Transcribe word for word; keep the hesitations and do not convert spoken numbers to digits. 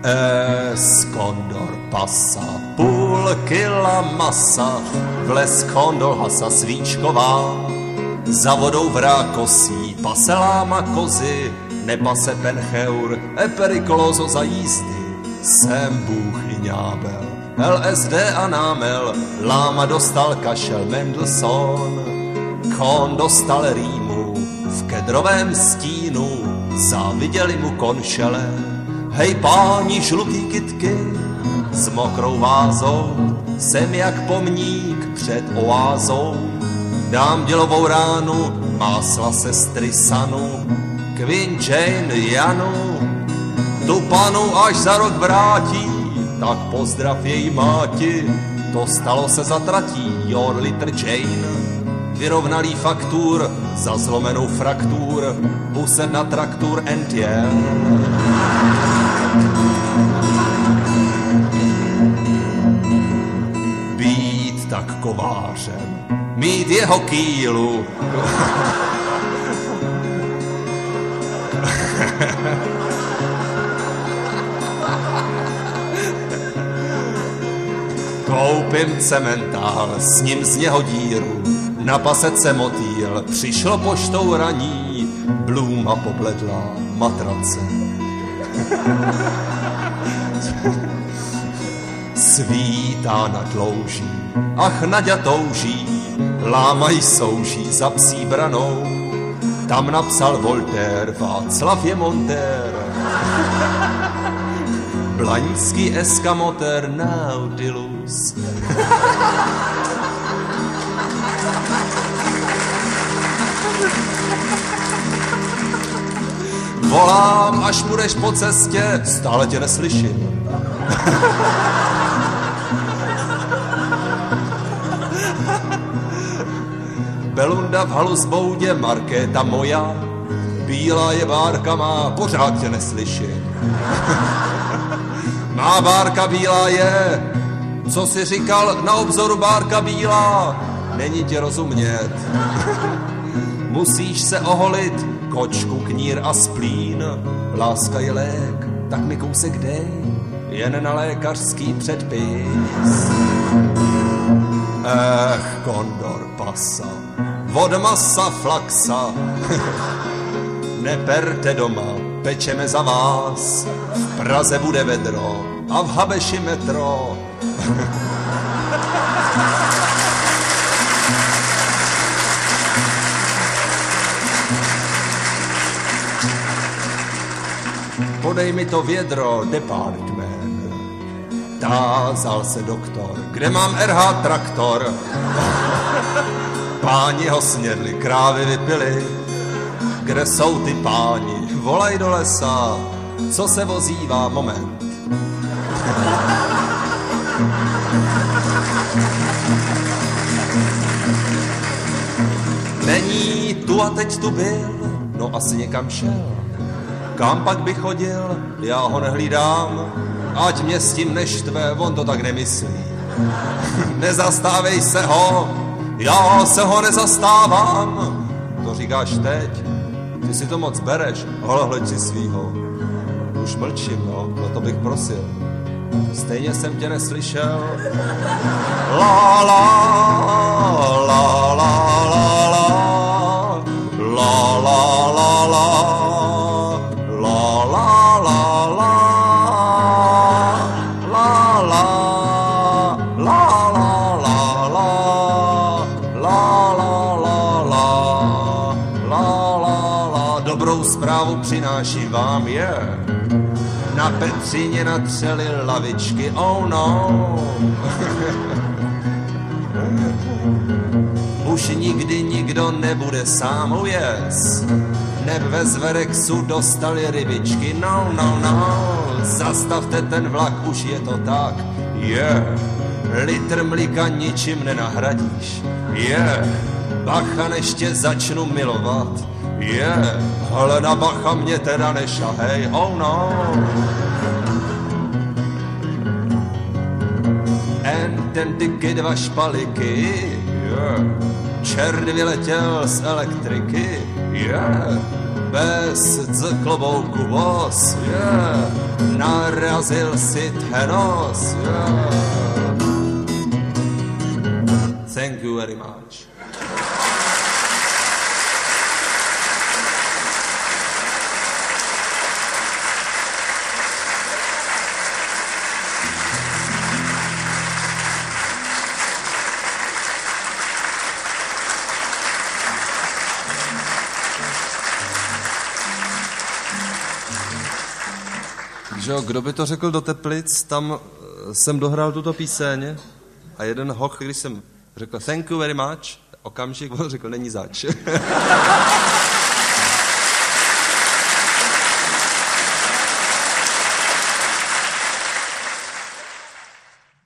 Es kondor pasa, půl kila masa, vles kondor hasa svíčková, za vodou vrák kosí, pase láma kozy, nepase pencheur, e perikolozo za jízdy, jsem Bůh i ňábel, L S D a námel, láma dostal kašel Mendelssohn, Kohn dostal rýmu, v kedrovém stínu, záviděli mu konšele, hej páni žlutý kytky, s mokrou vázou, jsem jak pomník před oázou, dám dělovou ránu, másla sestry Sanu, Queen Jane Janu, tu panu až za rok vrátí, tak pozdrav její máti, to stalo se zatratí, your little Jane. Vyrovnalý faktur, za zlomenou fraktur, pusem na traktur and yeah. Být tak kovářem, mít jeho kýlu. Koupím cementál, s ním z něho díru, na pasece motýl, přišlo poštou raní, blůma pobledlá matrace. Svítá nad louží, ach Naďa touží, lámaj souží za psí branou, tam napsal Voltaire, Václav je montér. Blaňský eskamotér Nautilus. Volám, až budeš po cestě, stále tě neslyším. Belunda v Halusboudě, Markéta moja, bílá je bárka má, pořád tě neslyším. Má bárka bílá je, co jsi říkal na obzoru bárka bílá, není tě rozumět. Musíš se oholit, kočku, knír a splín, láska je lék, tak mi kousek dej, jen na lékařský předpis. Ech, kondor pasa, od masa flaxa, neperte doma, pečeme za vás, v Praze bude vedro a v Habeši metro. Podej mi to vědro, department. Tázal se doktor, kde mám R H traktor? Páni ho snědli, krávy vypili. Kde jsou ty páni? Volaj do lesa, co se vozívá, moment. Není tu a teď tu byl, no asi někam šel. Kam pak by chodil, já ho nehlídám, ať mě s tím neštve, on to tak nemyslí. Nezastávej se ho, já se ho nezastávám. To říkáš teď, ty si to moc bereš, ale hleď si svýho. Už mlčím, no, no to bych prosil. Stejně jsem tě neslyšel. La la la la la la la la la la. Zprávu přináším vám je. Na Petříně natřeli lavičky, oh no. Už nikdy nikdo nebude sám ujes. Neb ve Zverexu dostali rybičky, no, no, no. Zastavte ten vlak, už je to tak, je. Yeah. Litr mlíka ničím nenahradíš, je. Yeah. Bacha, než tě začnu milovat, je, yeah. Ale na bacha mě teda nešahej, oh no. En ten tyky dva špaliky, yeah. Čert vyletěl z elektriky, yeah. Bez z klobouku voz, yeah. Na urazil si ten nos. Thank you very much. Že jo, kdo by to řekl do Teplic, tam jsem dohrál tuto píseň a jeden hoch, když jsem řekl thank you very much, okamžik on řekl není zač.